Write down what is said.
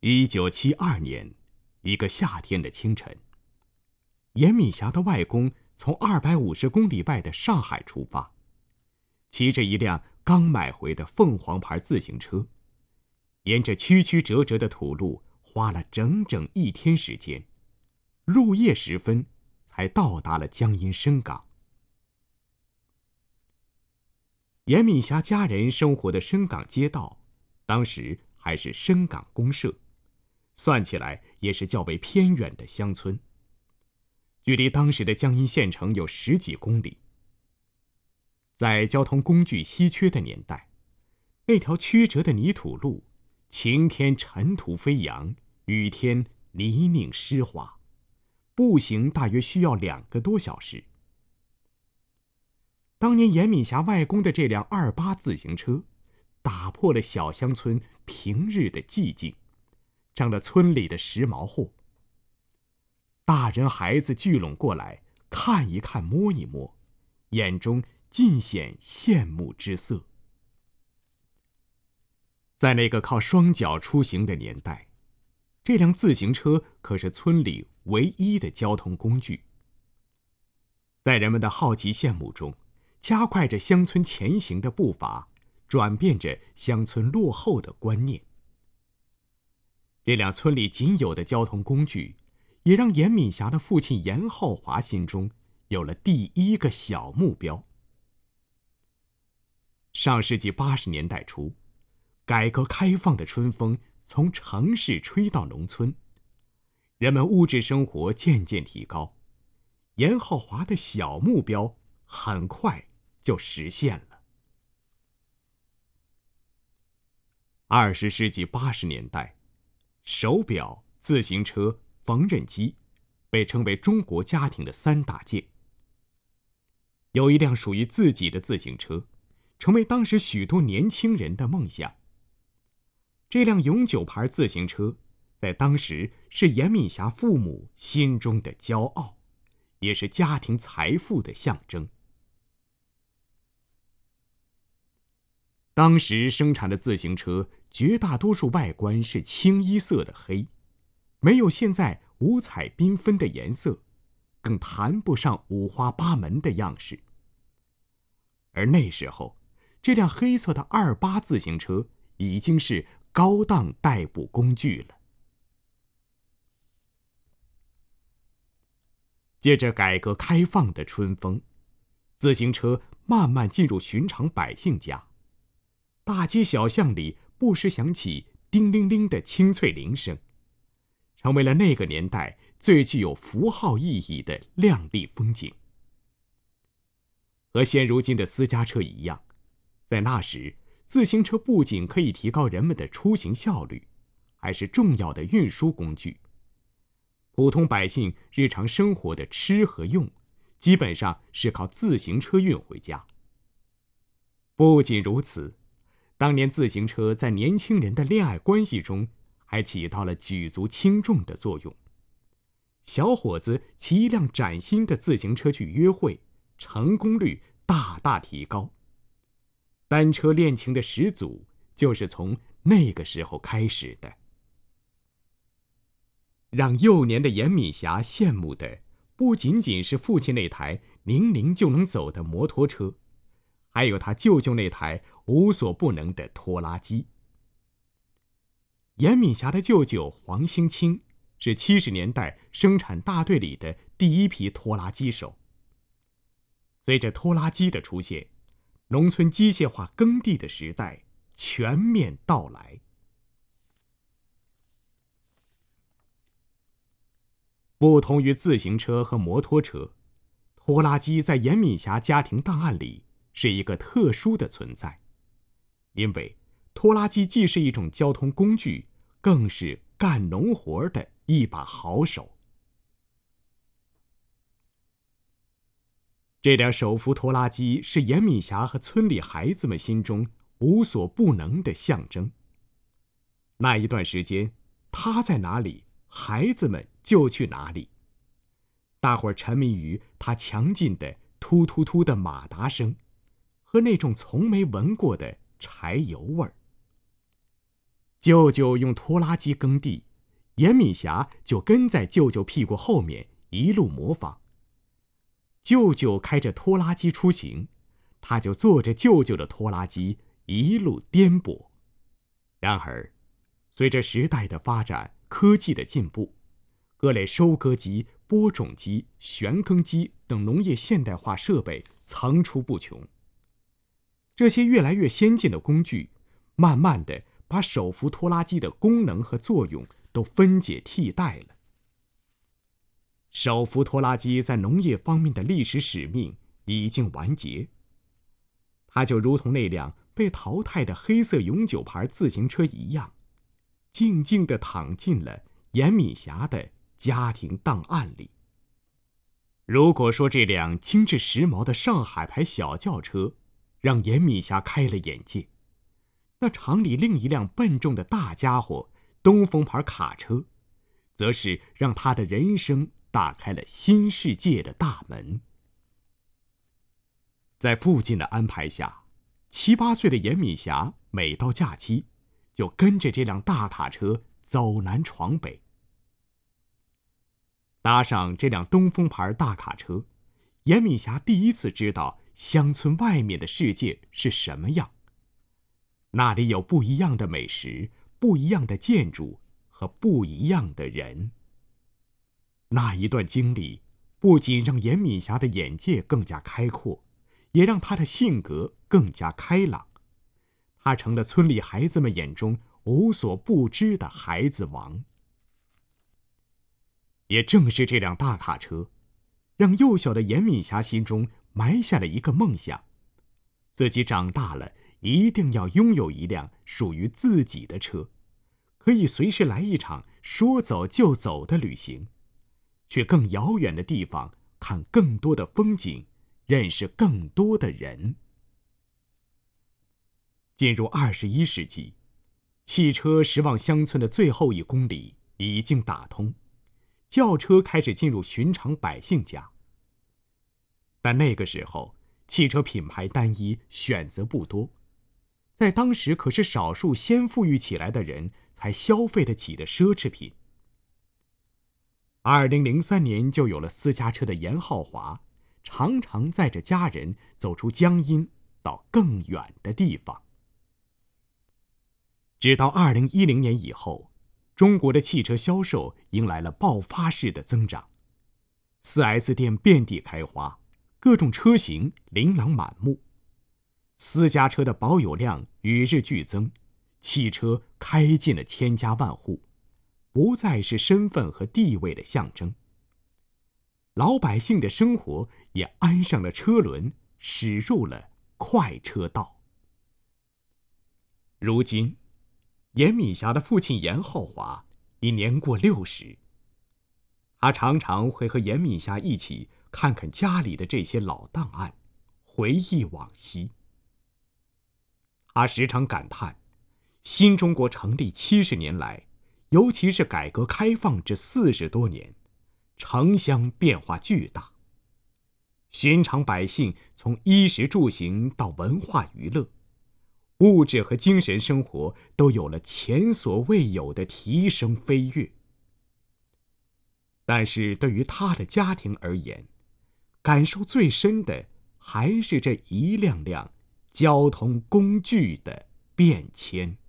1972年，一个夏天的清晨，严敏霞的外公从250公里外的上海出发，骑着一辆刚买回的凤凰牌自行车，沿着曲曲折折的土路花了整整1天时间，入夜时分才到达了江阴深港。严敏霞家人生活的深港街道，当时还是深港公社，算起来也是较为偏远的乡村，距离当时的江阴县城有10几公里。在交通工具稀缺的年代，那条曲折的泥土路，晴天尘土飞扬，雨天泥泞湿滑，步行大约需要2个多小时。当年严敏霞外公的这辆28自行车，打破了小乡村平日的寂静，成了村里的时髦货。大人孩子聚拢过来，看一看摸一摸，眼中尽显羡慕之色。在那个靠双脚出行的年代，这辆自行车可是村里唯一的交通工具。在人们的好奇羡慕中，加快着乡村前行的步伐，转变着乡村落后的观念。这辆村里仅有的交通工具，也让严敏霞的父亲严浩华心中有了第一个小目标。上世纪80年代初，改革开放的春风从城市吹到农村，人们物质生活渐渐提高，严浩华的小目标很快就实现了。20世纪80年代，手表、自行车、缝纫机被称为中国家庭的3大件。有一辆属于自己的自行车，成为当时许多年轻人的梦想。这辆永久牌自行车在当时是严敏霞父母心中的骄傲，也是家庭财富的象征。当时生产的自行车绝大多数外观是清一色的黑，没有现在五彩缤纷的颜色，更谈不上五花八门的样式。而那时候，这辆黑色的28自行车已经是高档代步工具了。借着改革开放的春风，自行车慢慢进入寻常百姓家，大街小巷里不时响起叮铃铃的清脆铃声，成为了那个年代最具有符号意义的亮丽风景。和现如今的私家车一样，在那时，自行车不仅可以提高人们的出行效率，还是重要的运输工具。普通百姓日常生活的吃和用，基本上是靠自行车运回家。不仅如此，当年自行车在年轻人的恋爱关系中还起到了举足轻重的作用。小伙子骑一辆崭新的自行车去约会，成功率大大提高。单车恋情的始祖就是从那个时候开始的。让幼年的严敏霞羡慕的不仅仅是父亲那台明明就能走的摩托车，还有他舅舅那台无所不能的拖拉机。严敏霞的舅舅黄兴清是70年代生产大队里的第一批拖拉机手。随着拖拉机的出现，农村机械化耕地的时代全面到来。不同于自行车和摩托车，拖拉机在严敏霞家庭档案里是一个特殊的存在，因为拖拉机既是一种交通工具，更是干农活的一把好手。这辆手扶拖拉机是严敏霞和村里孩子们心中无所不能的象征。那一段时间，他在哪里，孩子们就去哪里。大伙儿沉迷于他强劲的突突突的马达声和那种从没闻过的柴油味儿。 舅舅用拖拉机耕地，严敏霞就跟在舅舅屁股后面一路模仿。舅舅开着拖拉机出行，他就坐着舅舅的拖拉机一路颠簸。然而，随着时代的发展，科技的进步，各类收割机、播种机、旋耕机等农业现代化设备层出不穷。这些越来越先进的工具，慢慢地把手扶拖拉机的功能和作用都分解替代了。手扶拖拉机在农业方面的历史使命已经完结，它就如同那辆被淘汰的黑色永久牌自行车一样，静静地躺进了严敏霞的家庭档案里。如果说这辆精致时髦的上海牌小轿车让严敏霞开了眼界，那厂里另一辆笨重的大家伙东风牌卡车，则是让他的人生打开了新世界的大门。在父亲的安排下，7、8岁的严敏霞每到假期，就跟着这辆大卡车走南闯北。搭上这辆东风牌大卡车，严敏霞第一次知道乡村外面的世界是什么样。那里有不一样的美食，不一样的建筑和不一样的人。那一段经历不仅让严敏霞的眼界更加开阔，也让她的性格更加开朗。她成了村里孩子们眼中无所不知的孩子王。也正是这辆大卡车，让幼小的严敏霞心中埋下了一个梦想：自己长大了一定要拥有一辆属于自己的车，可以随时来一场说走就走的旅行，去更遥远的地方看更多的风景，认识更多的人。进入21世纪，汽车驶往乡村的最后1公里已经打通，轿车开始进入寻常百姓家。但那个时候，汽车品牌单一，选择不多，在当时可是少数先富裕起来的人才消费得起的奢侈品。2003年就有了私家车的严浩华，常常载着家人走出江阴，到更远的地方。直到2010年以后，中国的汽车销售迎来了爆发式的增长，4S 店遍地开花，各种车型琳琅满目，私家车的保有量与日俱增，汽车开进了千家万户，不再是身份和地位的象征。老百姓的生活也安上了车轮，驶入了快车道。如今，严敏霞的父亲严浩华已年过60，他常常会和严敏霞一起看看家里的这些老档案，回忆往昔。他时常感叹，新中国成立70年来，尤其是改革开放这40多年，城乡变化巨大。寻常百姓从衣食住行到文化娱乐，物质和精神生活都有了前所未有的提升飞跃。但是对于他的家庭而言，感受最深的还是这一辆辆交通工具的变迁。